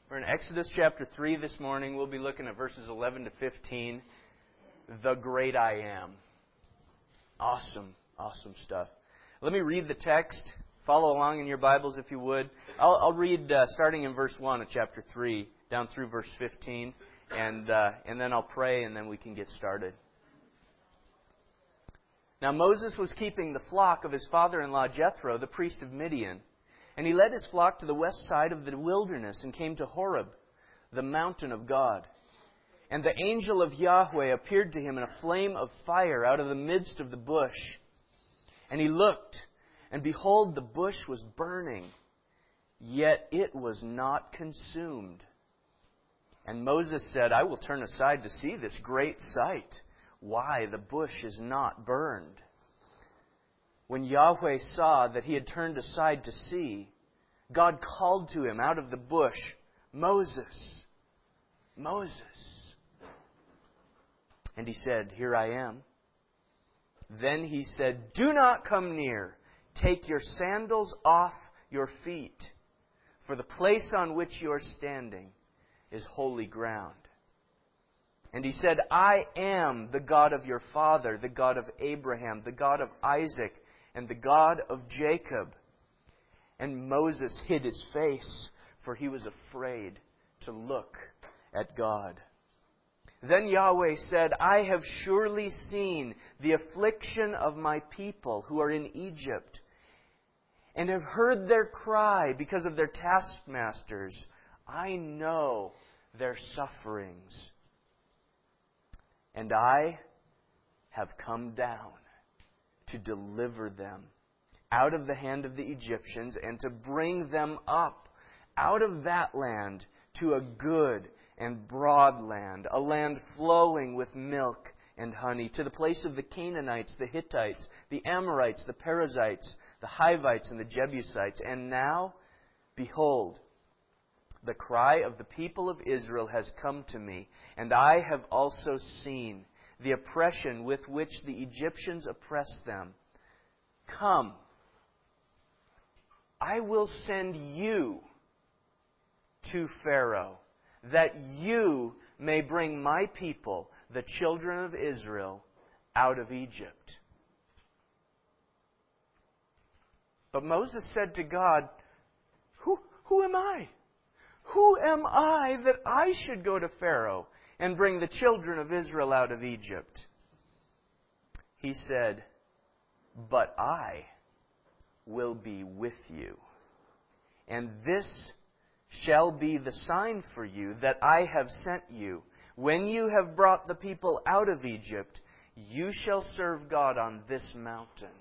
We're in Exodus chapter 3 this morning. We'll be looking at verses 11 to 15. The great I am. Awesome stuff. Let me read the text. Follow along in your Bibles if you would. I'll read starting in verse 1 of chapter 3 down through verse 15. And then I'll pray and then we can get started. Now Moses was keeping the flock of his father-in-law Jethro, the priest of Midian. And he led his flock to the west side of the wilderness and came to Horeb, the mountain of God. And the angel of Yahweh appeared to him in a flame of fire out of the midst of the bush. And he looked, and behold, the bush was burning, yet it was not consumed. And Moses said, I will turn aside to see this great sight, why the bush is not burned. When Yahweh saw that he had turned aside to see, God called to him out of the bush, Moses, Moses. And he said, Here I am. Then he said, Do not come near. Take your sandals off your feet, for the place on which you are standing is holy ground. And he said, I am the God of your father, the God of Abraham, the God of Isaac, and the God of Jacob. And Moses hid his face, for he was afraid to look at God. Then Yahweh said, I have surely seen the affliction of my people who are in Egypt, and have heard their cry because of their taskmasters. I know their sufferings. And I have come down to deliver them out of the hand of the Egyptians and to bring them up out of that land to a good and broad land, a land flowing with milk and honey, to the place of the Canaanites, the Hittites, the Amorites, the Perizzites, the Hivites, and the Jebusites. And now, behold, the cry of the people of Israel has come to me, and I have also seen the oppression with which the Egyptians oppress them. Come, I will send you to Pharaoh, that you may bring my people, the children of Israel, out of Egypt. But Moses said to God, Who am I? Who am I that I should go to Pharaoh and bring the children of Israel out of Egypt? He said, But I will be with you. And this shall be the sign for you that I have sent you. When you have brought the people out of Egypt, you shall serve God on this mountain.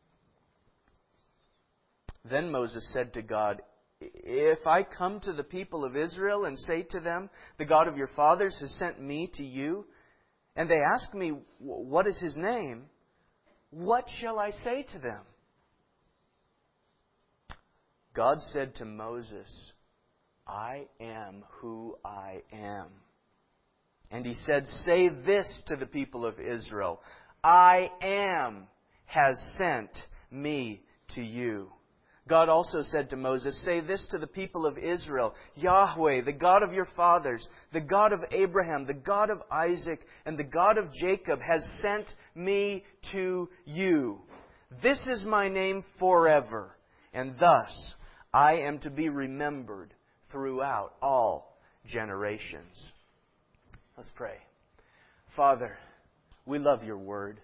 Then Moses said to God, If I come to the people of Israel and say to them, The God of your fathers has sent me to you, and they ask me, What is his name? What shall I say to them? God said to Moses, I am who I am. And he said, Say this to the people of Israel, I am has sent me to you. God also said to Moses, Say this to the people of Israel, Yahweh, the God of your fathers, the God of Abraham, the God of Isaac, and the God of Jacob has sent me to you. This is my name forever, and thus I am to be remembered throughout all generations. Let's pray. Father, we love your word.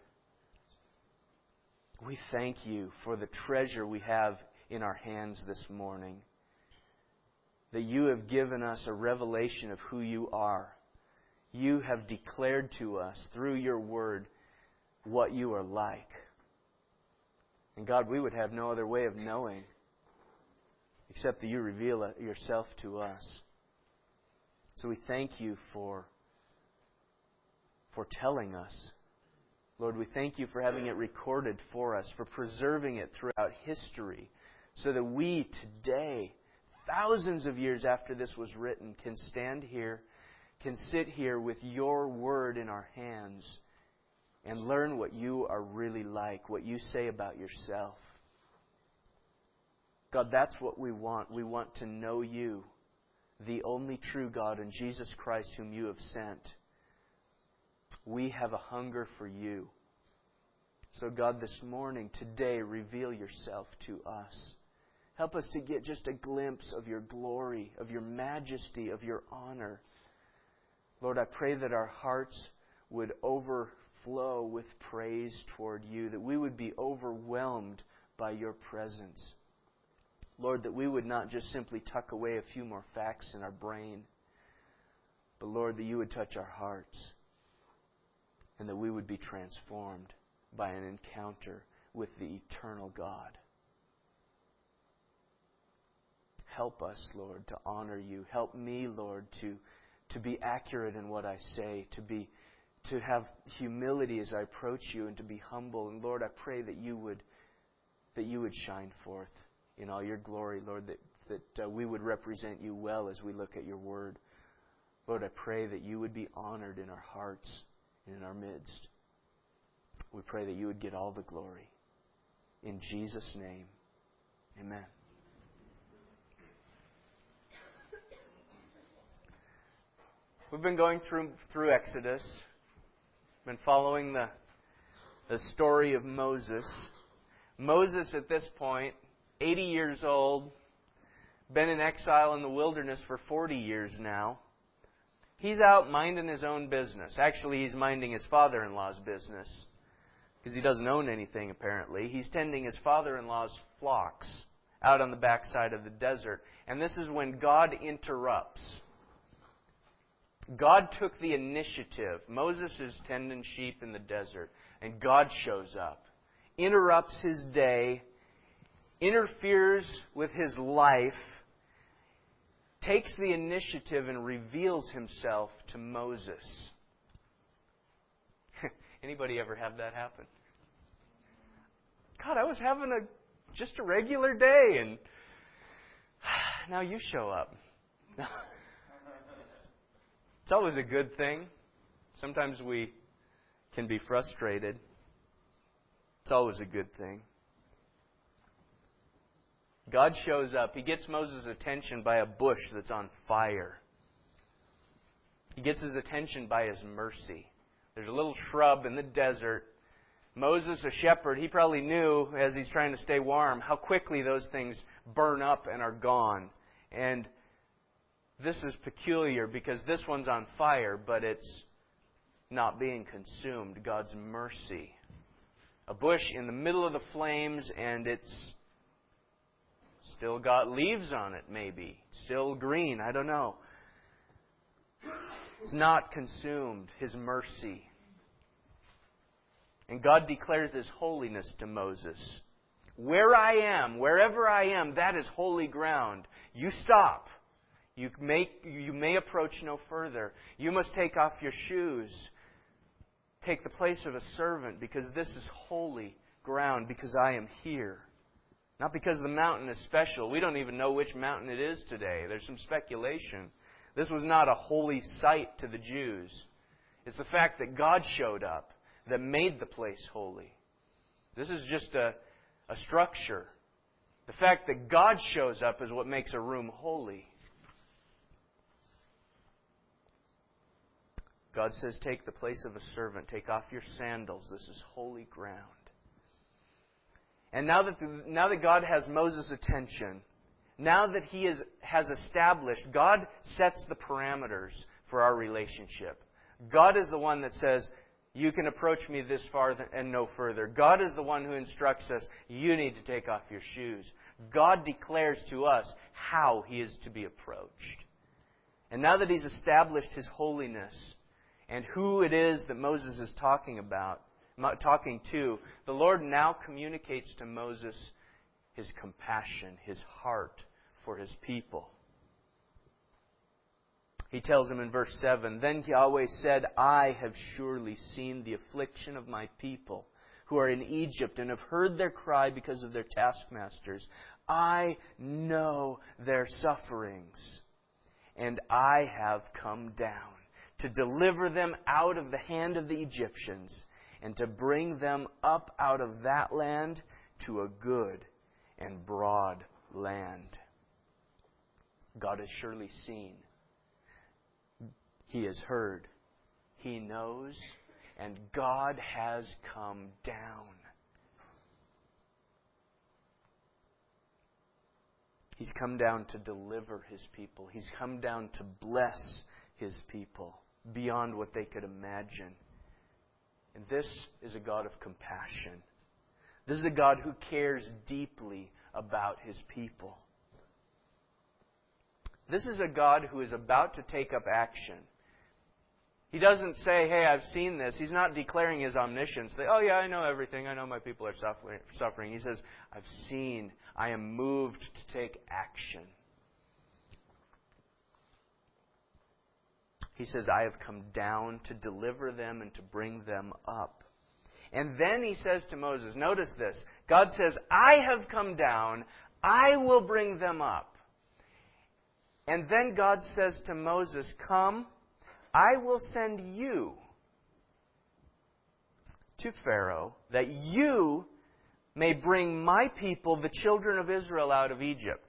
We thank you for the treasure we have in our hands this morning. That you have given us a revelation of who you are. You have declared to us through your word what you are like. And God, we would have no other way of knowing except that you reveal yourself to us. So we thank you for telling us. Lord, we thank you for having it recorded for us, for preserving it throughout history, so that we today, thousands of years after this was written, can stand here, can sit here with your word in our hands and learn what you are really like, what you say about yourself. God, that's what we want. We want to know you. the only true God and Jesus Christ whom you have sent. We have a hunger for you. So God, this morning, today, reveal yourself to us. Help us to get just a glimpse of your glory, of your majesty, of your honor. Lord, I pray that our hearts would overflow with praise toward you, that we would be overwhelmed by your presence. Lord, that we would not just simply tuck away a few more facts in our brain, but Lord, that you would touch our hearts and that we would be transformed by an encounter with the eternal God. Help us, Lord, to honor you. Help me, Lord, to be accurate in what I say, to have humility as I approach you, and to be humble. And Lord, I pray that you would shine forth in all your glory, Lord, that we would represent you well as we look at your word. Lord, I pray that you would be honored in our hearts and in our midst. We pray that you would get all the glory. In Jesus' name, amen. We've been going through Exodus. Been following the story of Moses. Moses at this point, 80 years old, been in exile in the wilderness for 40 years now. He's out minding his own business. Actually, he's minding his father-in-law's business because he doesn't own anything apparently. He's tending his father-in-law's flocks out on the backside of the desert. And this is when God interrupts. God took the initiative. Moses is tending sheep in the desert, and God shows up, interrupts his day, interferes with his life, takes the initiative and reveals himself to Moses. Anybody ever have that happen? God, I was having just a regular day, and now you show up. It's always a good thing. Sometimes we can be frustrated. It's always a good thing. God shows up. He gets Moses' attention by a bush that's on fire. He gets his attention by his mercy. There's a little shrub in the desert. Moses, a shepherd, he probably knew as he's trying to stay warm how quickly those things burn up and are gone. And this is peculiar because this one's on fire, but it's not being consumed. God's mercy. A bush in the middle of the flames, and it's still got leaves on it, maybe. Still green, I don't know. It's not consumed. His mercy. And God declares His holiness to Moses. Where I am, wherever I am, that is holy ground. You stop. You may approach no further. You must take off your shoes. Take the place of a servant, because this is holy ground, because I am here. Not because the mountain is special. We don't even know which mountain it is today. There's some speculation. This was not a holy site to the Jews. It's the fact that God showed up that made the place holy. This is just a structure. The fact that God shows up is what makes a room holy. God says, take the place of a servant. Take off your sandals. This is holy ground. And now that God has Moses' attention, now that He has established, God sets the parameters for our relationship. God is the one that says, you can approach me this far and no further. God is the one who instructs us, you need to take off your shoes. God declares to us how He is to be approached. And now that He's established His holiness and who it is that Moses is talking to, the Lord now communicates to Moses His compassion, His heart for His people. He tells him in verse 7, Then Yahweh said, I have surely seen the affliction of my people who are in Egypt and have heard their cry because of their taskmasters. I know their sufferings, and I have come down to deliver them out of the hand of the Egyptians and to bring them up out of that land to a good and broad land. God has surely seen. He has heard. He knows. And God has come down. He's come down to deliver His people. He's come down to bless His people beyond what they could imagine. And this is a God of compassion. This is a God who cares deeply about His people. This is a God who is about to take up action. He doesn't say, hey, I've seen this. He's not declaring His omniscience. Say, oh yeah, I know everything. I know my people are suffering. He says, I've seen. I am moved to take action. He says, I have come down to deliver them and to bring them up. And then He says to Moses, notice this. God says, I have come down. I will bring them up. And then God says to Moses, come, I will send you to Pharaoh that you may bring my people, the children of Israel, out of Egypt.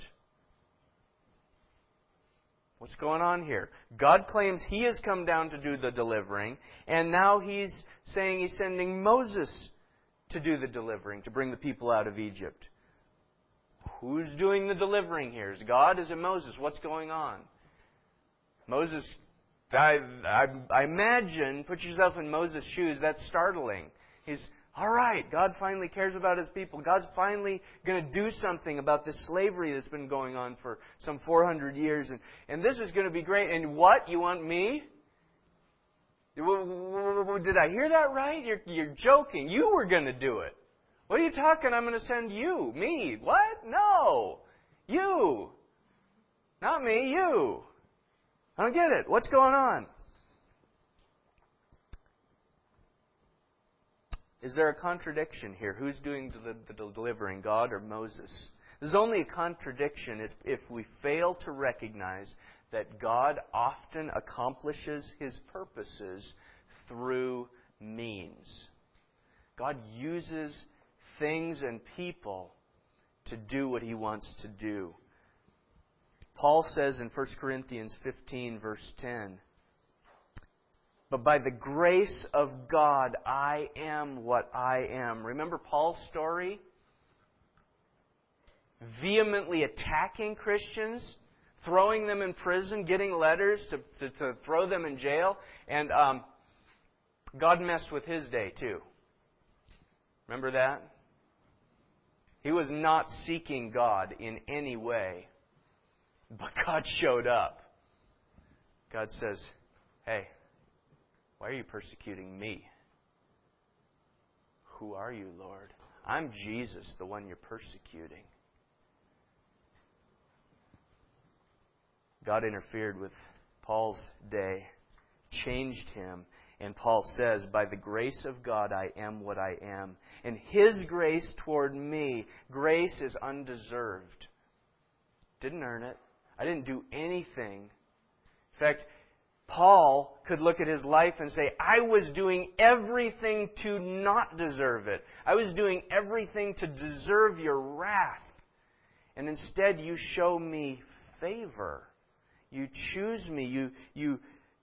What's going on here? God claims He has come down to do the delivering, and now He's saying He's sending Moses to do the delivering, to bring the people out of Egypt. Who's doing the delivering here? Is God? Is it Moses? What's going on? Moses, I imagine, put yourself in Moses' shoes, that's startling. He's, all right, God finally cares about His people. God's finally going to do something about this slavery that's been going on for some 400 years. And this is going to be great. And what? You want me? Did I hear that right? You're joking. You were going to do it. What are you talking? I'm going to send you. Me. What? No. You. Not me. You. I don't get it. What's going on? Is there a contradiction here? Who's doing the delivering, God or Moses? There's only a contradiction if we fail to recognize that God often accomplishes His purposes through means. God uses things and people to do what He wants to do. Paul says in 1 Corinthians 15, verse 10, but by the grace of God, I am what I am. Remember Paul's story? Vehemently attacking Christians, throwing them in prison, getting letters to throw them in jail. And God messed with his day too. Remember that? He was not seeking God in any way. But God showed up. God says, hey, why are you persecuting me? Who are you, Lord? I'm Jesus, the one you're persecuting. God interfered with Paul's day, changed him, and Paul says, by the grace of God, I am what I am. And His grace toward me, grace is undeserved. Didn't earn it. I didn't do anything. In fact, Paul could look at his life and say, I was doing everything to not deserve it. I was doing everything to deserve your wrath. And instead you show me favor. You choose me. You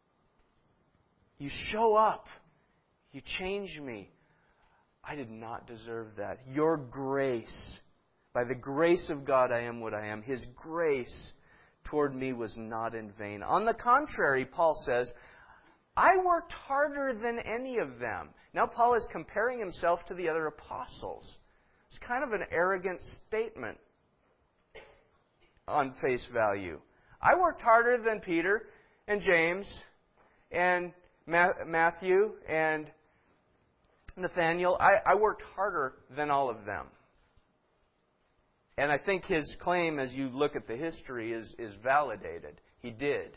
show up. You change me. I did not deserve that. Your grace, by the grace of God, I am what I am. His grace toward me was not in vain. On the contrary, Paul says, I worked harder than any of them. Now Paul is comparing himself to the other apostles. It's kind of an arrogant statement on face value. I worked harder than Peter and James and Matthew and Nathaniel. I worked harder than all of them. And I think his claim, as you look at the history, is validated. He did.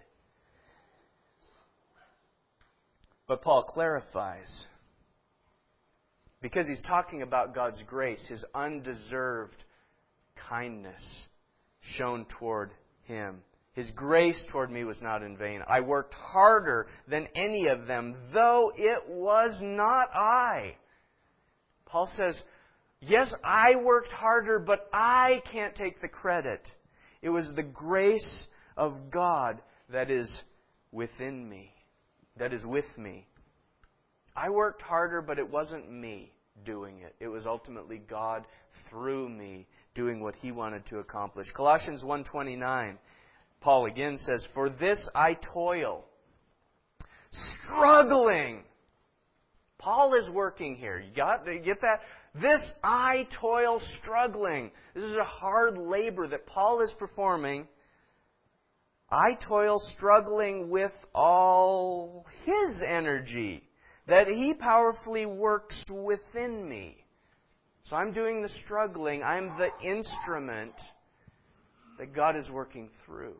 But Paul clarifies. Because he's talking about God's grace, His undeserved kindness shown toward him. His grace toward me was not in vain. I worked harder than any of them, though it was not I. Paul says, yes, I worked harder, but I can't take the credit. It was the grace of God that is within me, that is with me. I worked harder, but it wasn't me doing it. It was ultimately God through me doing what He wanted to accomplish. Colossians 1:29, Paul again says, "For this I toil, struggling." Paul is working here. You get that? This I toil, struggling. This is a hard labor that Paul is performing. I toil, struggling with all His energy that He powerfully works within me. So I'm doing the struggling. I'm the instrument that God is working through.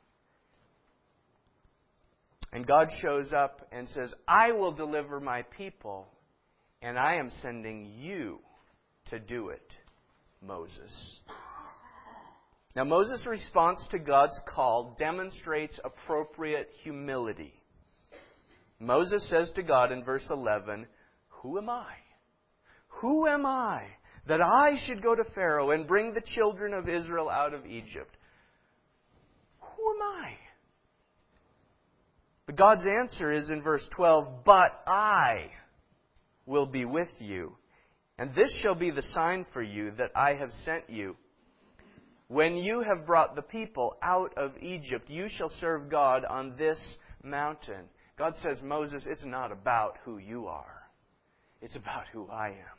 And God shows up and says, I will deliver my people, and I am sending you to do it, Moses. Now, Moses' response to God's call demonstrates appropriate humility. Moses says to God in verse 11, "Who am I? Who am I that I should go to Pharaoh and bring the children of Israel out of Egypt?" Who am I? But God's answer is in verse 12, "But I will be with you, and this shall be the sign for you that I have sent you. When you have brought the people out of Egypt, you shall serve God on this mountain." God says, Moses, it's not about who you are. It's about who I am.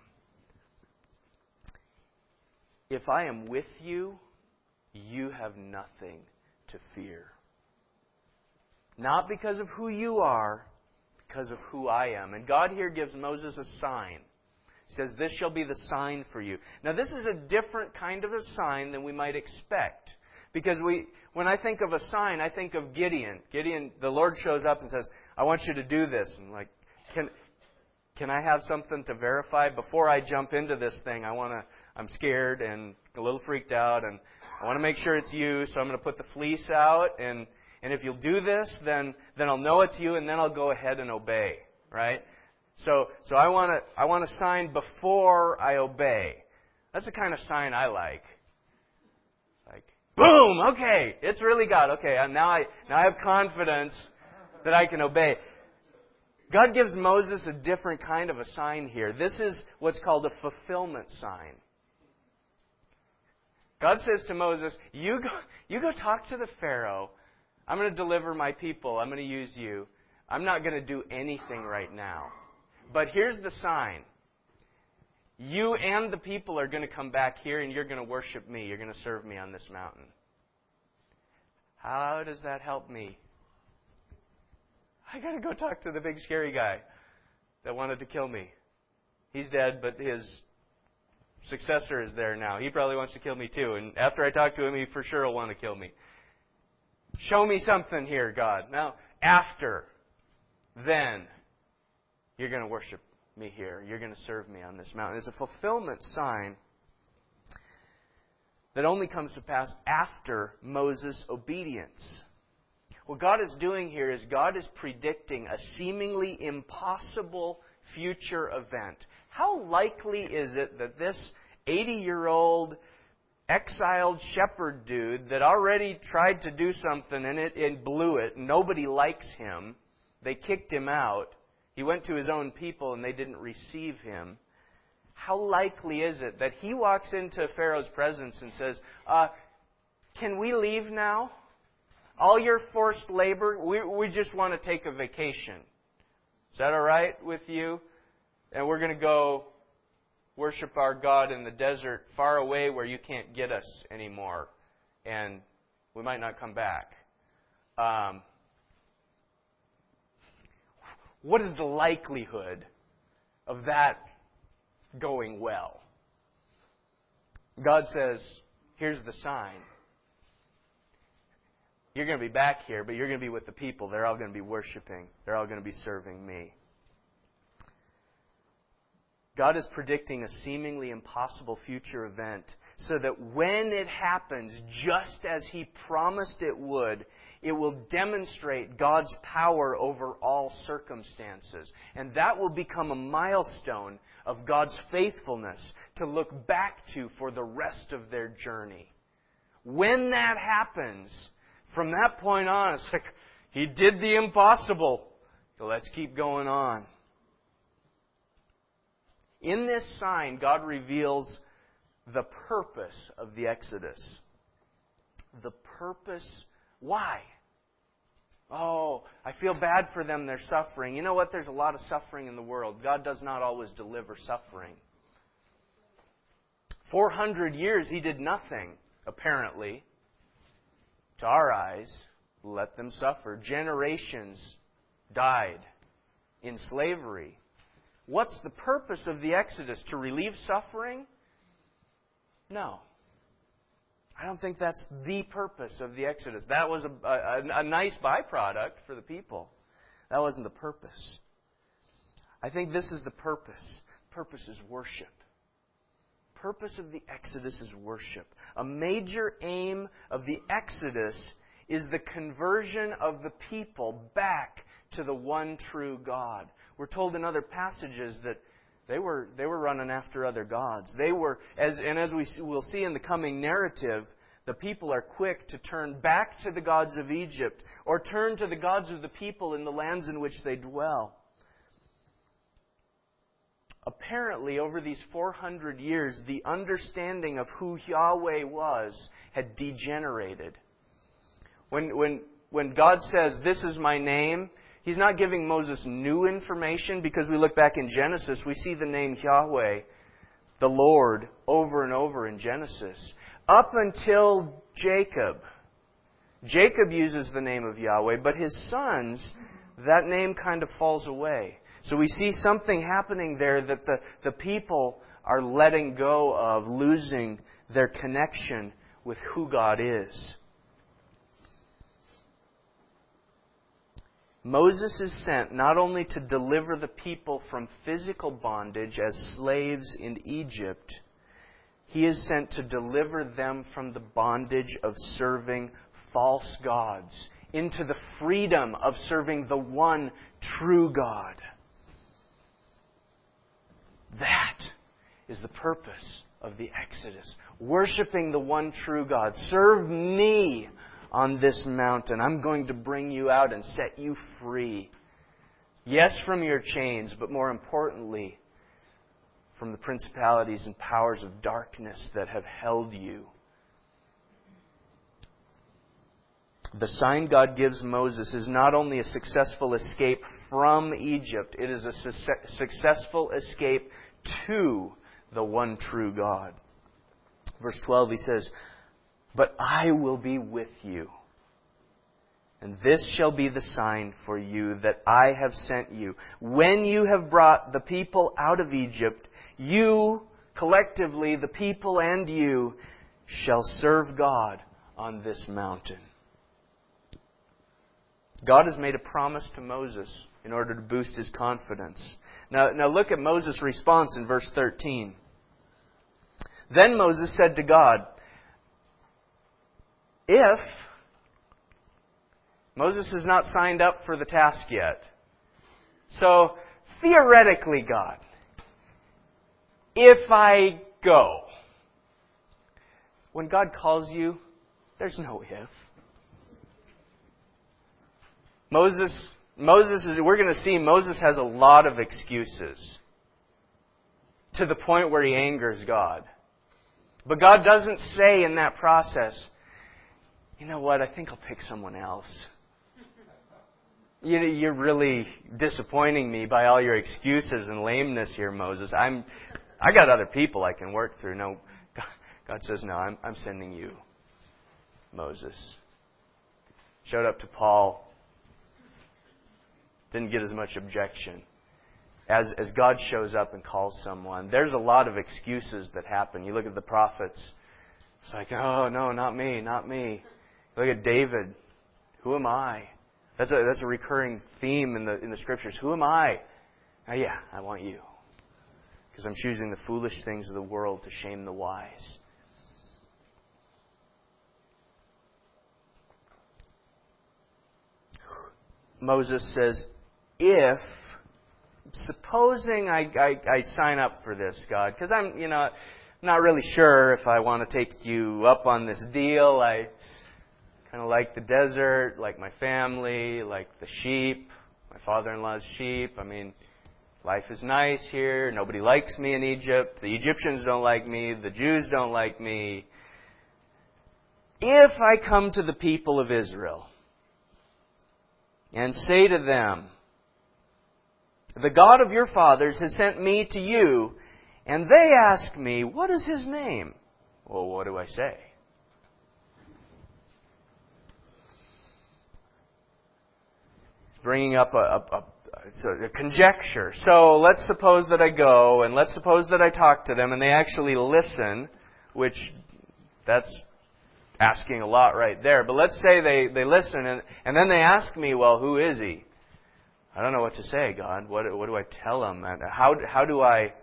If I am with you, you have nothing to fear. Not because of who you are, because of who I am. And God here gives Moses a sign. He says, "This shall be the sign for you." Now, this is a different kind of a sign than we might expect. Because when I think of a sign, I think of Gideon. Gideon, the Lord shows up and says, "I want you to do this." And I'm like, can I have something to verify? Before I jump into this thing, I'm scared and a little freaked out, and I want to make sure it's you, so I'm going to put the fleece out, and if you'll do this, then I'll know it's you, and then I'll go ahead and obey, right? So I want a sign before I obey. That's the kind of sign I like. Like, boom, okay, it's really God. Okay, now I have confidence that I can obey. God gives Moses a different kind of a sign here. This is what's called a fulfillment sign. God says to Moses, you go talk to the Pharaoh. I'm going to deliver my people. I'm going to use you. I'm not going to do anything right now. But here's the sign. You and the people are going to come back here and you're going to worship me. You're going to serve me on this mountain. How does that help me? I got to go talk to the big scary guy that wanted to kill me. He's dead, but his successor is there now. He probably wants to kill me too. And after I talk to him, he for sure will want to kill me. Show me something here, God. Now, then, you're going to worship me here. You're going to serve me on this mountain. It's a fulfillment sign that only comes to pass after Moses' obedience. What God is doing here is God is predicting a seemingly impossible future event. How likely is it that this 80-year-old exiled shepherd dude that already tried to do something and it blew it, nobody likes him, they kicked him out, he went to his own people and they didn't receive him, how likely is it that he walks into Pharaoh's presence and says, can we leave now? All your forced labor, we just want to take a vacation. Is that all right with you? And we're going to go worship our God in the desert far away where you can't get us anymore. And we might not come back. What is the likelihood of that going well? God says, here's the sign. You're going to be back here, but you're going to be with the people. They're all going to be worshiping. They're all going to be serving me. God is predicting a seemingly impossible future event so that when it happens, just as He promised it will demonstrate God's power over all circumstances. And that will become a milestone of God's faithfulness to look back to for the rest of their journey. When that happens, From that point on, it's like He did the impossible. So let's keep going on. In this sign, God reveals the purpose of the Exodus. The purpose. Why? Oh, I feel bad for them. They're suffering. You know what? There's a lot of suffering in the world. God does not always deliver suffering. 400 years He did nothing, apparently. To our eyes, let them suffer. Generations died in slavery. What's the purpose of the Exodus? To relieve suffering? No. I don't think that's the purpose of the Exodus. That was a nice byproduct for the people. That wasn't the purpose. I think this is the purpose. Purpose is worship. Purpose of the Exodus is worship. A major aim of the Exodus is the conversion of the people back to the one true God. We're told in other passages that they were running after other gods. They were, as we will see in the coming narrative, the people are quick to turn back to the gods of Egypt or turn to the gods of the people in the lands in which they dwell. Apparently, over these 400 years, the understanding of who Yahweh was had degenerated. When God says, "This is my name," He's not giving Moses new information, because we look back in Genesis, we see the name Yahweh, the Lord, over and over in Genesis. Up until Jacob. Jacob uses the name of Yahweh, but his sons, that name kind of falls away. So we see something happening there that the people are letting go of, losing their connection with who God is. Moses is sent not only to deliver the people from physical bondage as slaves in Egypt, he is sent to deliver them from the bondage of serving false gods into the freedom of serving the one true God. That is the purpose of the Exodus. Worshipping the one true God. Serve me on this mountain. I'm going to bring you out and set you free. Yes, from your chains, but more importantly, from the principalities and powers of darkness that have held you. The sign God gives Moses is not only a successful escape from Egypt, it is a successful escape to the one true God. Verse 12, he says, "But I will be with you, and this shall be the sign for you that I have sent you. When you have brought the people out of Egypt, you, collectively, the people and you, shall serve God on this mountain." God has made a promise to Moses in order to boost his confidence. Now look at Moses' response in verse 13. Then Moses said to God, if Moses has not signed up for the task yet. So, theoretically, God, if I go, when God calls you, there's no if. We're going to see Moses has a lot of excuses to the point where he angers God. But God doesn't say in that process, you know what, I think I'll pick someone else. You're really disappointing me by all your excuses and lameness here, Moses. I got other people I can work through. No, God says, no, I'm sending you, Moses. Showed up to Paul. Didn't get as much objection. As God shows up and calls someone, there's a lot of excuses that happen. You look at the prophets. It's like, oh, no, not me, not me. Look at David. Who am I? That's a recurring theme in the Scriptures. Who am I? Oh, yeah, I want you. Because I'm choosing the foolish things of the world to shame the wise. Moses says, supposing I sign up for this, God, because I'm not really sure if I want to take you up on this deal. Kind of like the desert, like my family, like the sheep, my father-in-law's sheep. I mean, life is nice here. Nobody likes me in Egypt. The Egyptians don't like me. The Jews don't like me. If I come to the people of Israel and say to them, the God of your fathers has sent me to you, and they ask me, what is His name? Well, what do I say? Bringing up a conjecture. So let's suppose that I go, and let's suppose that I talk to them, and they actually listen, which that's asking a lot right there. But let's say they listen, and then they ask me, well, who is He? I don't know what to say, God. What do I tell them? How do I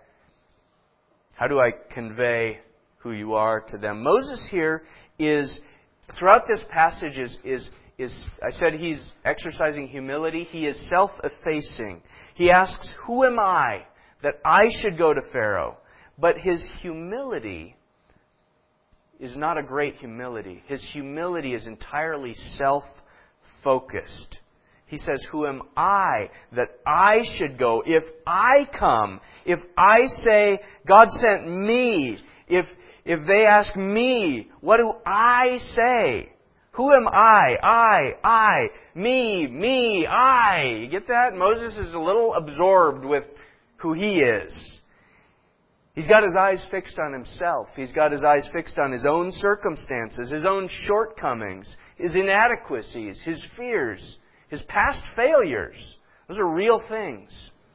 convey who You are to them? Moses here is, throughout this passage, is I said he's exercising humility. He is self-effacing. He asks, who am I that I should go to Pharaoh? But his humility is not a great humility. His humility is entirely self-focused. He says, who am I that I should go? If I come, if I say, God sent me, if they ask me, what do I say? Who am I, me, I. You get that? Moses is a little absorbed with who he is. He's got his eyes fixed on himself. He's got his eyes fixed on his own circumstances, his own shortcomings, his inadequacies, his fears, his past failures. Those are real things.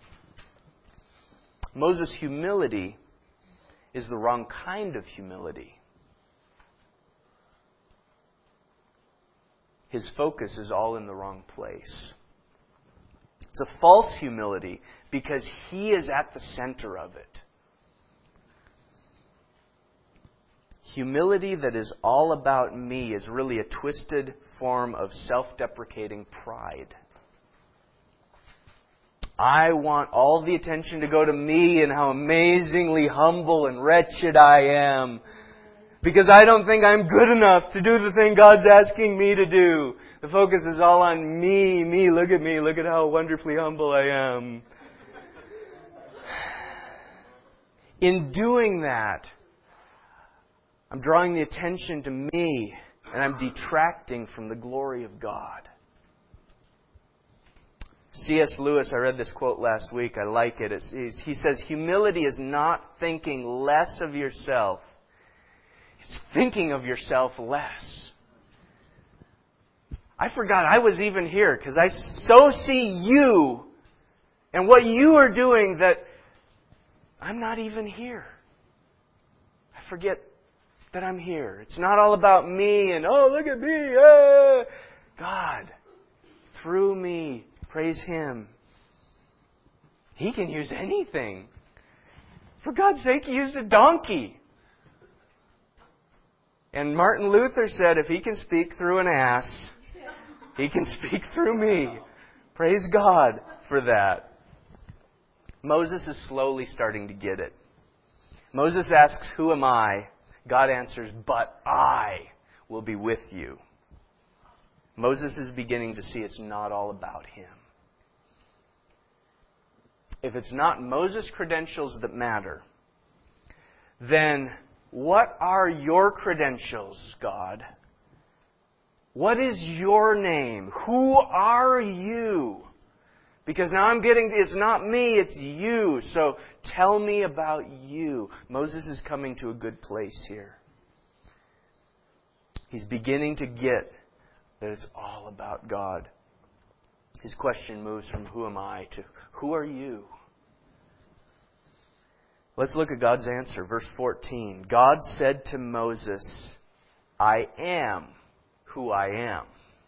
Moses' humility is the wrong kind of humility. His focus is all in the wrong place. It's a false humility because he is at the center of it. Humility that is all about me is really a twisted form of self-deprecating pride. I want all the attention to go to me and how amazingly humble and wretched I am. Because I don't think I'm good enough to do the thing God's asking me to do. The focus is all on me. Me, look at how wonderfully humble I am. In doing that, I'm drawing the attention to me, and I'm detracting from the glory of God. C.S. Lewis, I read this quote last week. I like it. He says, humility is not thinking less of yourself. It's thinking of yourself less. I forgot I was even here because I so see you and what you are doing that I'm not even here. I forget that I'm here. It's not all about me and, oh, look at me. God, through me, praise Him. He can use anything. For God's sake, He used a donkey. And Martin Luther said, if He can speak through an ass, He can speak through me. Praise God for that. Moses is slowly starting to get it. Moses asks, who am I? God answers, but I will be with you. Moses is beginning to see it's not all about him. If it's not Moses' credentials that matter, then what are your credentials, God? What is your name? Who are you? Because now I'm getting, it's not me, it's you. So tell me about you. Moses is coming to a good place here. He's beginning to get that it's all about God. His question moves from who am I to who are you? Let's look at God's answer. Verse 14. God said to Moses, I am who I am.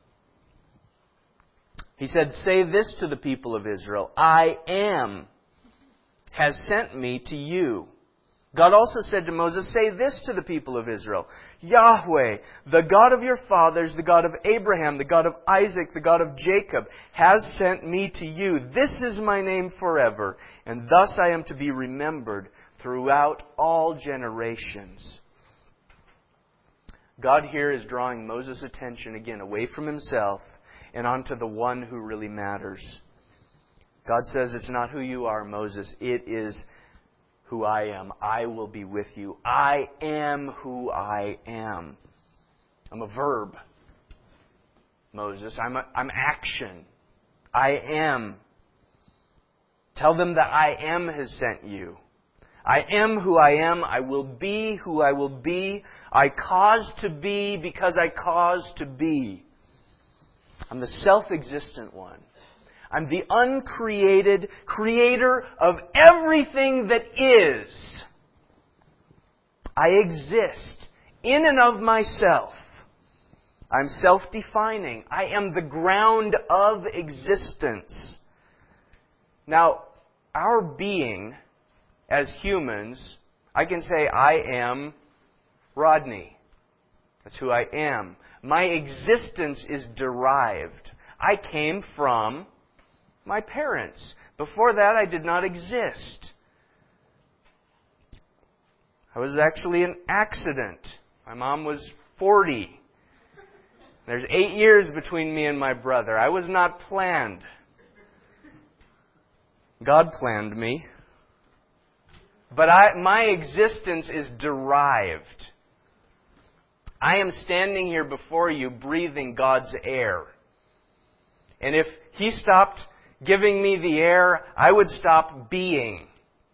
He said, say this to the people of Israel, I am has sent me to you. God also said to Moses, say this to the people of Israel, Yahweh, the God of your fathers, the God of Abraham, the God of Isaac, the God of Jacob, has sent me to you. This is my name forever, and thus I am to be remembered throughout all generations. God here is drawing Moses' attention again away from himself and onto the one who really matters. God says, it's not who you are, Moses. It is who I am. I will be with you. I am who I am. I'm a verb, Moses. I'm action. I am. Tell them that I am has sent you. I am who I am. I will be who I will be. I cause to be because I cause to be. I'm the self-existent one. I'm the uncreated creator of everything that is. I exist in and of myself. I'm self-defining. I am the ground of existence. Now, our being as humans, I can say, I am Rodney. That's who I am. My existence is derived. I came from my parents. Before that, I did not exist. I was actually an accident. My mom was 40. There's 8 years between me and my brother. I was not planned. God planned me. But my existence is derived. I am standing here before you breathing God's air. And if He stopped giving me the air, I would stop being.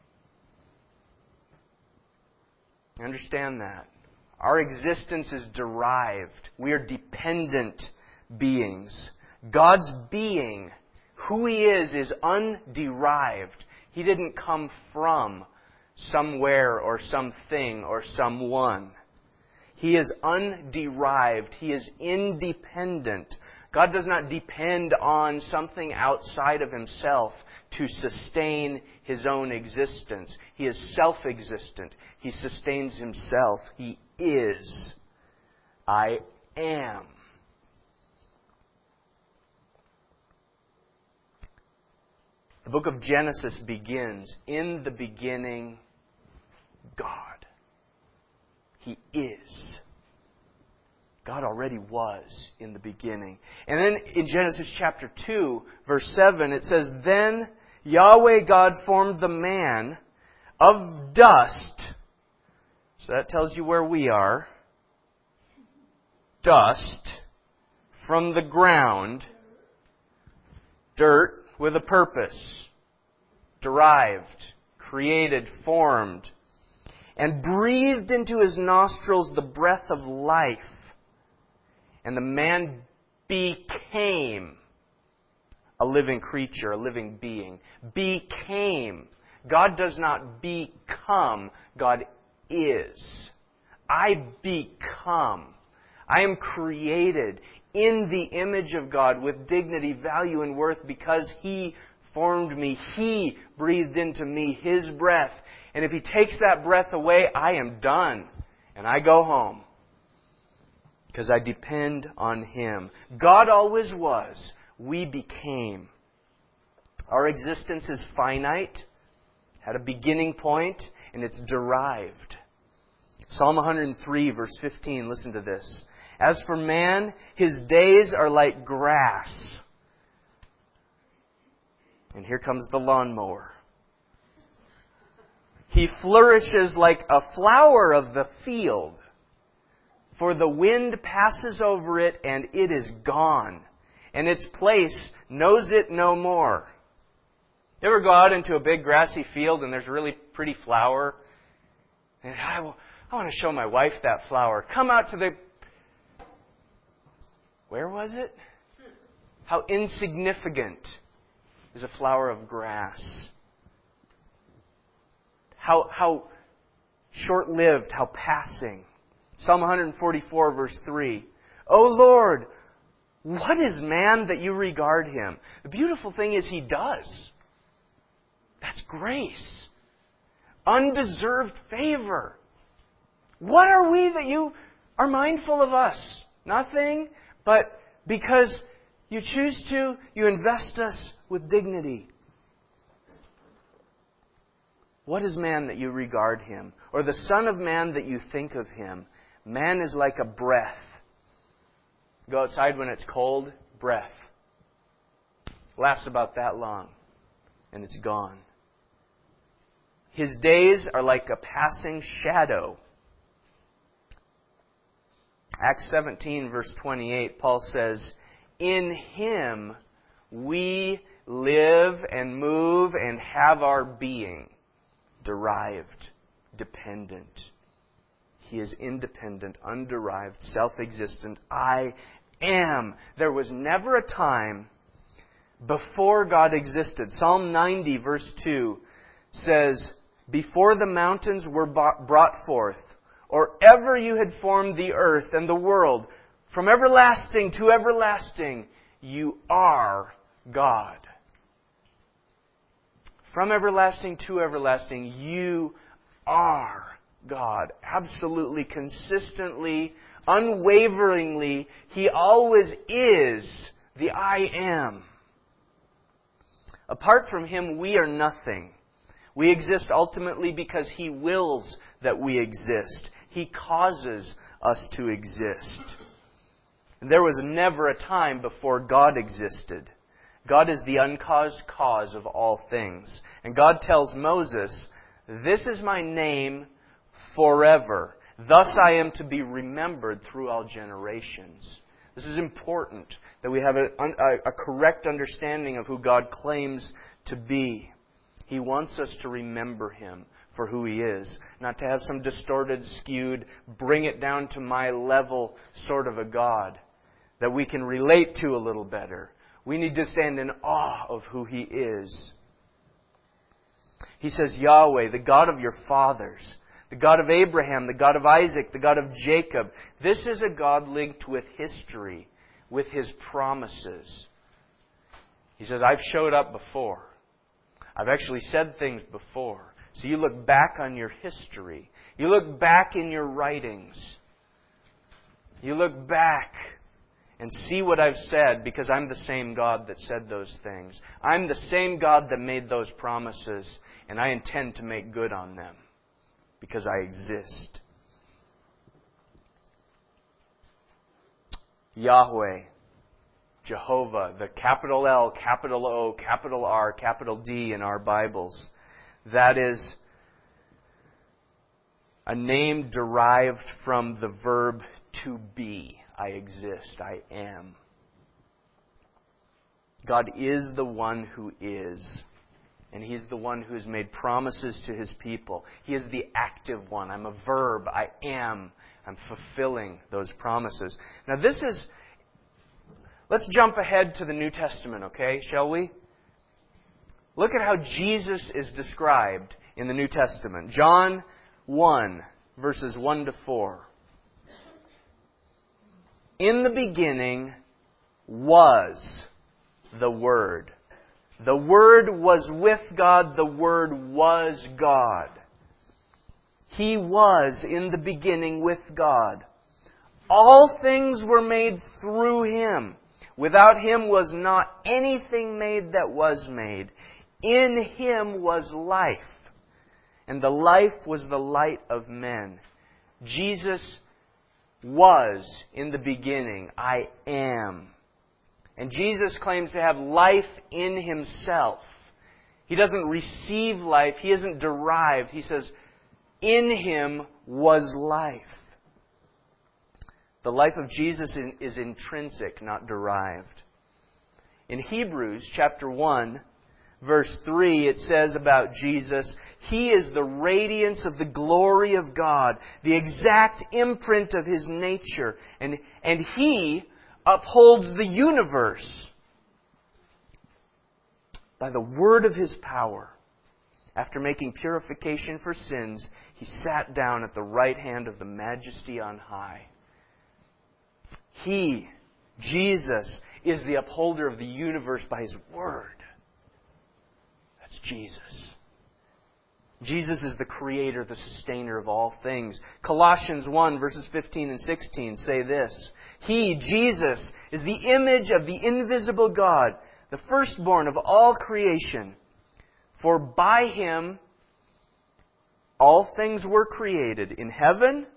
Understand that. Our existence is derived. We are dependent beings. God's being, who He is underived. He didn't come from somewhere or something or someone. He is underived. He is independent. God does not depend on something outside of Himself to sustain His own existence. He is self-existent. He sustains Himself. He is. I am. The book of Genesis begins, in the beginning, God. He is. God already was in the beginning. And then in Genesis chapter 2, verse 7, it says, Then Yahweh God formed the man of dust. So that tells you where we are. Dust from the ground. Dirt with a purpose. Derived, created, formed. And breathed into his nostrils the breath of life. And the man became a living creature, a living being. Became. God does not become. God is. I become. I am created in the image of God with dignity, value, and worth because He formed me. He breathed into me His breath. And if He takes that breath away, I am done. And I go home. Because I depend on Him. God always was. We became. Our existence is finite, had a beginning point, and it's derived. Psalm 103, verse 15, listen to this. As for man, his days are like grass. And here comes the lawnmower. He flourishes like a flower of the field. For the wind passes over it, and it is gone. And its place knows it no more. You ever go out into a big grassy field and there's a really pretty flower? And I want to show my wife that flower. Come out to the... Where was it? How insignificant is a flower of grass. How short-lived, how passing. Psalm 144, verse 3. O Lord, what is man that you regard him? The beautiful thing is He does. That's grace. Undeserved favor. What are we that you are mindful of us? Nothing, but because you choose to, you invest us with dignity. What is man that you regard him? Or the son of man that you think of him? Man is like a breath. Go outside when it's cold, breath. Lasts about that long, and it's gone. His days are like a passing shadow. Acts 17, verse 28, Paul says, in Him we live and move and have our being. Derived, dependent. He is independent, underived, self-existent. I am. There was never a time before God existed. Psalm 90, verse 2 says, before the mountains were brought forth, or ever you had formed the earth and the world, from everlasting to everlasting, you are God. From everlasting to everlasting, you are God. Absolutely, consistently, unwaveringly, He always is the I am. Apart from Him, we are nothing. We exist ultimately because He wills that we exist. He causes us to exist. And there was never a time before God existed. God is the uncaused cause of all things. And God tells Moses, this is my name forever. Thus I am to be remembered through all generations. This is important, that we have a correct understanding of who God claims to be. He wants us to remember Him for who He is, not to have some distorted, skewed, bring it down to my level sort of a God that we can relate to a little better. We need to stand in awe of who He is. He says, Yahweh, the God of your fathers, the God of Abraham, the God of Isaac, the God of Jacob. This is a God linked with history, with His promises. He says, I've showed up before. I've actually said things before. So you look back on your history. You look back in your writings. You look back and see what I've said, because I'm the same God that said those things. I'm the same God that made those promises, and I intend to make good on them, because I exist. Yahweh, Jehovah, the capital L, capital O, capital R, capital D in our Bibles. That is a name derived from the verb to be. I exist. I am. God is the one who is. And He's the one who has made promises to His people. He is the active one. I'm a verb. I am. I'm fulfilling those promises. Now let's jump ahead to the New Testament, okay? Shall we? Look at how Jesus is described in the New Testament. John 1, verses 1 to 4. In the beginning was the Word. The Word was with God. The Word was God. He was in the beginning with God. All things were made through Him. Without Him was not anything made that was made. In Him was life, and the life was the light of men. Jesus was in the beginning. I am. And Jesus claims to have life in Himself. He doesn't receive life. He isn't derived. He says, in Him was life. The life of Jesus is intrinsic, not derived. In Hebrews chapter 1, verse 3, it says about Jesus, He is the radiance of the glory of God, the exact imprint of His nature, and He upholds the universe by the word of His power. After making purification for sins, He sat down at the right hand of the Majesty on high. He, Jesus, is the upholder of the universe by His word. That's Jesus. Jesus is the creator, the sustainer of all things. Colossians 1, verses 15 and 16 say this. He, Jesus, is the image of the invisible God, the firstborn of all creation. For by Him all things were created, in heaven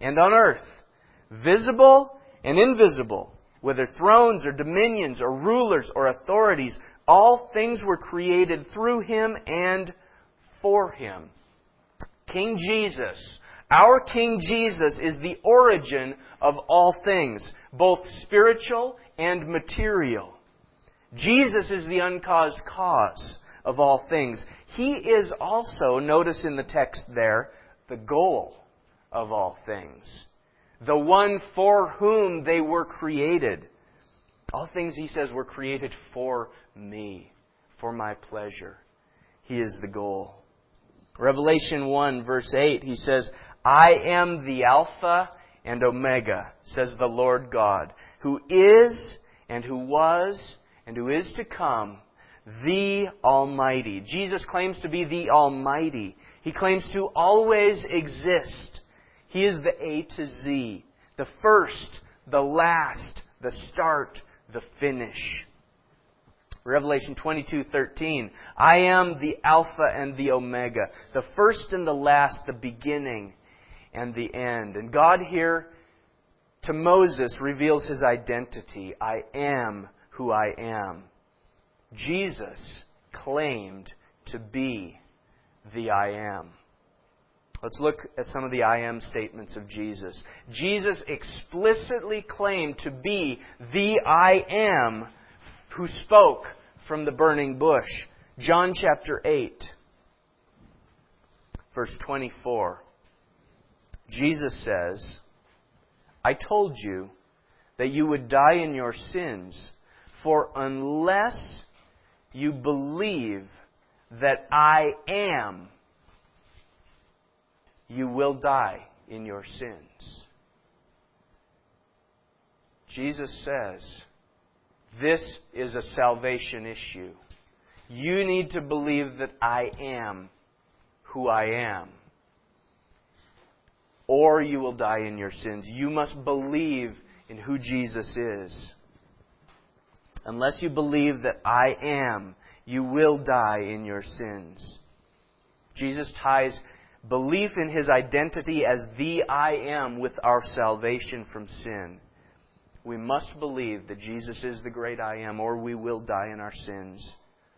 and on earth, visible and invisible, whether thrones or dominions or rulers or authorities, all things were created through Him and for Him. King Jesus, our King Jesus, is the origin of all things, both spiritual and material. Jesus is the uncaused cause of all things. He is also, notice in the text there, the goal of all things. The one for whom they were created. All things, He says, were created for me, for my pleasure. He is the goal. Revelation 1 verse 8, He says, I am the Alpha and Omega, says the Lord God, who is and who was and who is to come, the Almighty. Jesus claims to be the Almighty. He claims to always exist. He is the A to Z, the first, the last, the start, the finish. Revelation 22:13, I am the Alpha and the Omega, the first and the last, the beginning and the end. And God here to Moses reveals His identity. I am who I am. Jesus claimed to be the I am. Let's look at some of the I am statements of Jesus. Jesus explicitly claimed to be the I am who spoke from the burning bush. John chapter 8, verse 24. Jesus says, I told you that you would die in your sins, for unless you believe that I am, you will die in your sins. Jesus says, this is a salvation issue. You need to believe that I am who I am, or you will die in your sins. You must believe in who Jesus is. Unless you believe that I am, you will die in your sins. Jesus ties belief in His identity as the I am with our salvation from sin. We must believe that Jesus is the great I am, or we will die in our sins.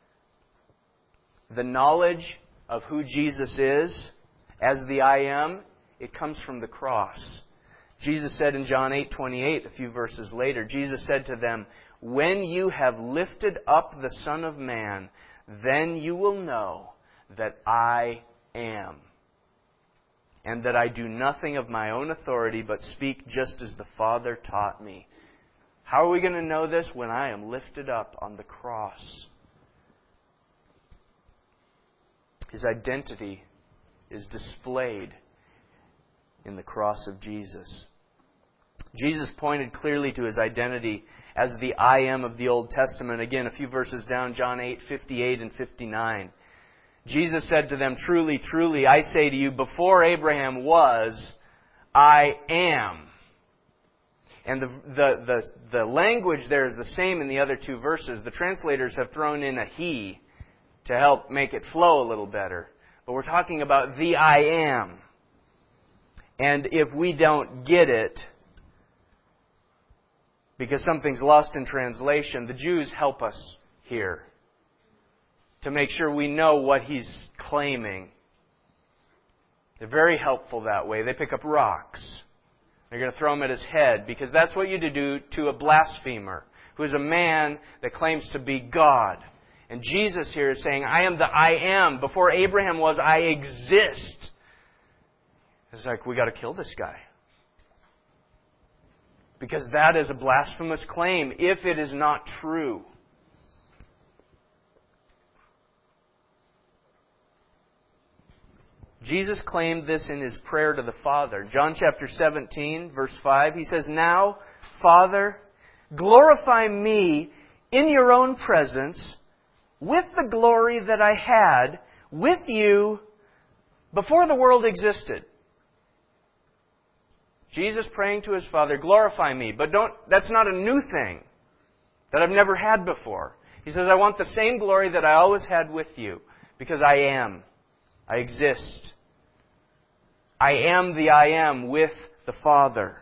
The knowledge of who Jesus is as the I am, it comes from the cross. Jesus said in John 8:28, a few verses later, Jesus said to them, when you have lifted up the Son of Man, then you will know that I am, and that I do nothing of my own authority, but speak just as the Father taught me. How are we going to know this? When I am lifted up on the cross. His identity is displayed in the cross of Jesus. Jesus pointed clearly to His identity as the I am of the Old Testament. Again, a few verses down, John 8:58 and 59. Jesus said to them, truly, truly, I say to you, before Abraham was, I am. And the language there is the same in the other two verses. The translators have thrown in a he to help make it flow a little better. But we're talking about the I am. And if we don't get it, because something's lost in translation, the Jews help us here to make sure we know what He's claiming. They're very helpful that way. They pick up rocks. They're going to throw them at His head, because that's what you do to a blasphemer, who is a man that claims to be God. And Jesus here is saying, I am the I am. Before Abraham was, I exist. It's like, we got to kill this guy. Because that is a blasphemous claim if it is not true. Jesus claimed this in His prayer to the Father. John chapter 17, verse 5, He says, now, Father, glorify me in your own presence with the glory that I had with you before the world existed. Jesus praying to His Father, glorify me. But that's not a new thing that I've never had before. He says, I want the same glory that I always had with you, because I am. I exist. I am the I am with the Father.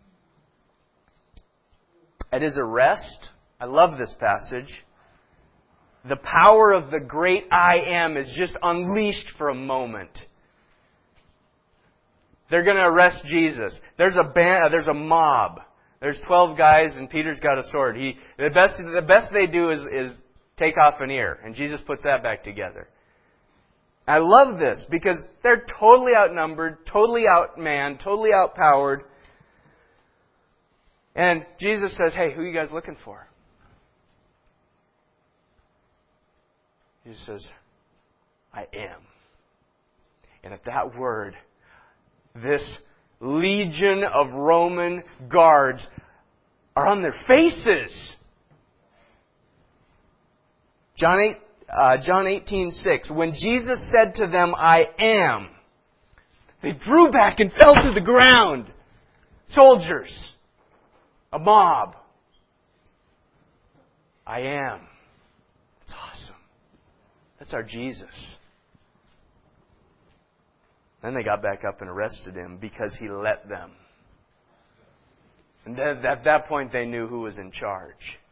At His arrest, I love this passage, the power of the great I Am is just unleashed for a moment. They're going to arrest Jesus. There's a mob. There's 12 guys and Peter's got a sword. The best they do is take off an ear. And Jesus puts that back together. I love this because they're totally outnumbered, totally outmanned, totally outpowered. And Jesus says, hey, who are you guys looking for? Jesus says, I am. And at that word, this legion of Roman guards are on their faces. John 18:6. When Jesus said to them, I am, they drew back and fell to the ground. Soldiers. A mob. I am. It's awesome. That's our Jesus. Then they got back up and arrested Him because He let them. And at that point they knew who was in charge.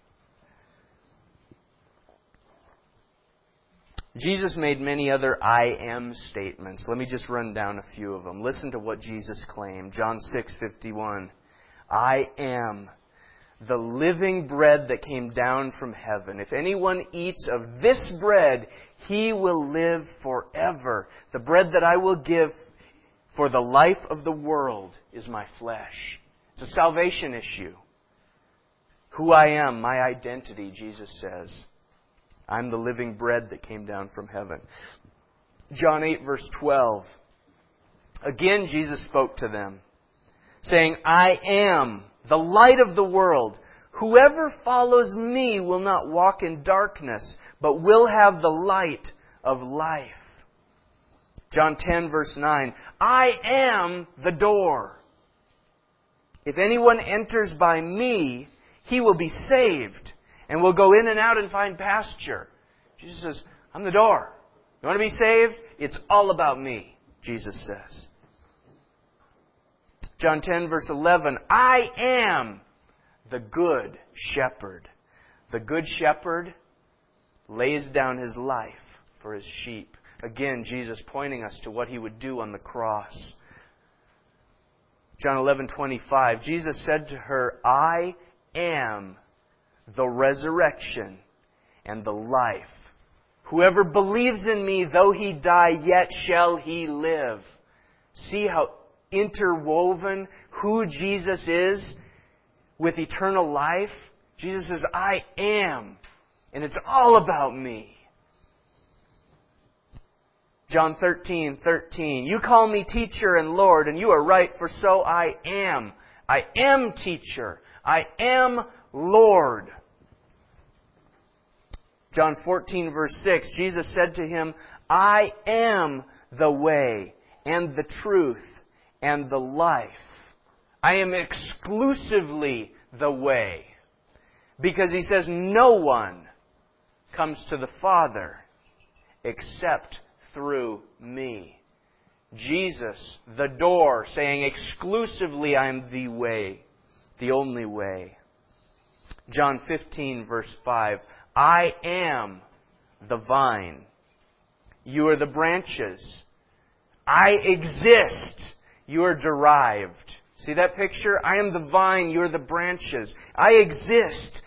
Jesus made many other I am statements. Let me just run down a few of them. Listen to what Jesus claimed. John 6:51. I am the living bread that came down from heaven. If anyone eats of this bread, he will live forever. The bread that I will give for the life of the world is my flesh. It's a salvation issue. Who I am, my identity, Jesus says. I'm the living bread that came down from heaven. John 8, verse 12. Again, Jesus spoke to them, saying, I am the light of the world. Whoever follows me will not walk in darkness, but will have the light of life. John 10, verse 9. I am the door. If anyone enters by me, he will be saved and will go in and out and find pasture. Jesus says, I'm the door. You want to be saved? It's all about me, Jesus says. John 10, verse 11. I am the good shepherd. The good shepherd lays down His life for His sheep. Again, Jesus pointing us to what He would do on the cross. John 11:25. Jesus said to her, I am the resurrection and the life. Whoever believes in me, though he die, yet shall he live. See how interwoven who Jesus is with eternal life? Jesus says, I am. And it's all about me. John 13:13. You call me teacher and Lord, and you are right, for so I am. I am teacher. I am Lord. John 14, verse 6. Jesus said to him, I am the way and the truth and the life. I am exclusively the way. Because He says no one comes to the Father except through me. Jesus, the door, saying exclusively I am the way, the only way. John 15, verse 5. I am the vine. You are the branches. I exist. You are derived. See that picture? I am the vine. You are the branches. I exist.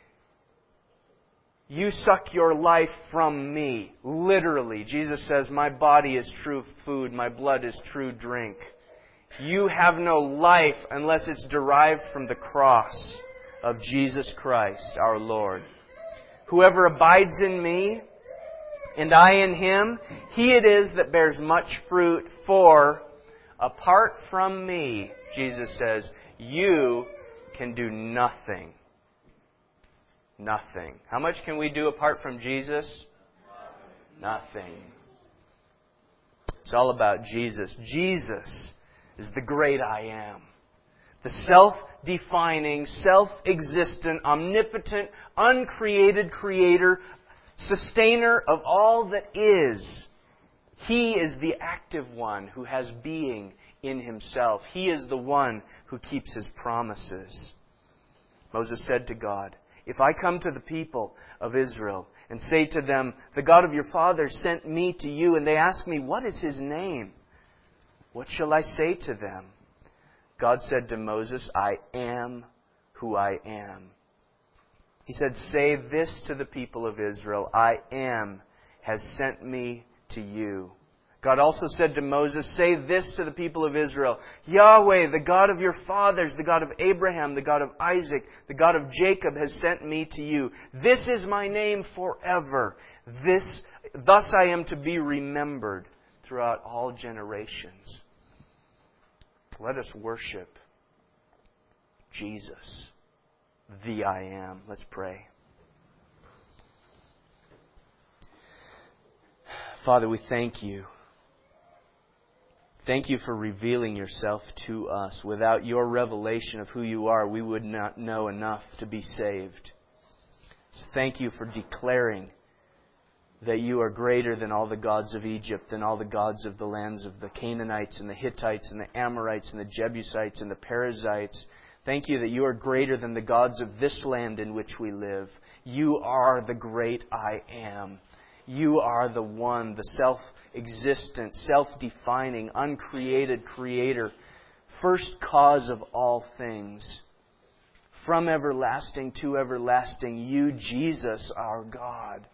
You suck your life from me. Literally. Jesus says, my body is true food. My blood is true drink. You have no life unless it's derived from the cross of Jesus Christ, our Lord. Whoever abides in me, and I in him, he it is that bears much fruit, for apart from me, Jesus says, you can do nothing. Nothing. How much can we do apart from Jesus? Nothing. It's all about Jesus. Jesus is the great I am. The self-defining, self-existent, omnipotent, uncreated Creator, sustainer of all that is. He is the active one who has being in Himself. He is the one who keeps His promises. Moses said to God, if I come to the people of Israel and say to them, the God of your fathers sent me to you, and they ask me, what is His name? What shall I say to them? God said to Moses, I am who I am. He said, say this to the people of Israel, I am has sent me to you. God also said to Moses, say this to the people of Israel, Yahweh, the God of your fathers, the God of Abraham, the God of Isaac, the God of Jacob has sent me to you. This is my name forever. Thus I am to be remembered throughout all generations. Let us worship Jesus, the I am. Let's pray. Father, we thank You. Thank You for revealing Yourself to us. Without Your revelation of who You are, we would not know enough to be saved. So thank You for declaring that You are greater than all the gods of Egypt, than all the gods of the lands of the Canaanites and the Hittites and the Amorites and the Jebusites and the Perizzites. Thank You that You are greater than the gods of this land in which we live. You are the great I am. You are the one, the self-existent, self-defining, uncreated Creator, first cause of all things. From everlasting to everlasting, You, Jesus, our God.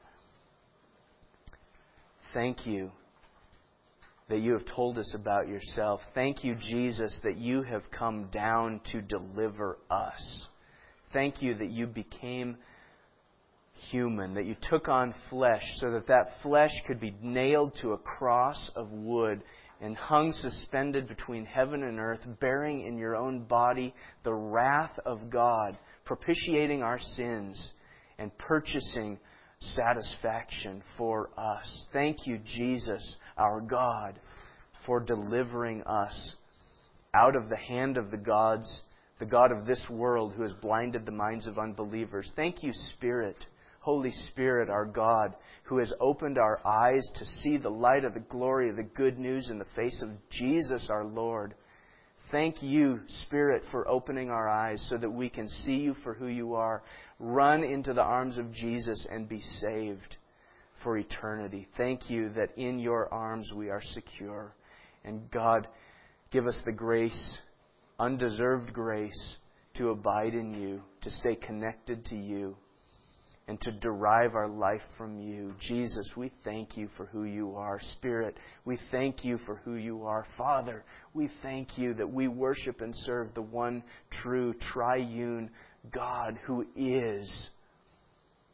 Thank You that You have told us about Yourself. Thank You, Jesus, that You have come down to deliver us. Thank You that You became human, that You took on flesh so that that flesh could be nailed to a cross of wood and hung suspended between heaven and earth, bearing in Your own body the wrath of God, propitiating our sins and purchasing satisfaction for us. Thank You, Jesus, our God, for delivering us out of the hand of the gods, the God of this world who has blinded the minds of unbelievers. Thank You, Spirit, Holy Spirit, our God, who has opened our eyes to see the light of the glory of the good news in the face of Jesus, our Lord. Thank You, Spirit, for opening our eyes so that we can see You for who You are, run into the arms of Jesus and be saved for eternity. Thank You that in Your arms we are secure. And God, give us the grace, undeserved grace, to abide in You, to stay connected to You, and to derive our life from You. Jesus, we thank You for who You are. Spirit, we thank You for who You are. Father, we thank You that we worship and serve the one true triune God who is.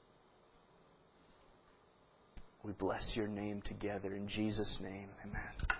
We bless Your name together. In Jesus' name, amen.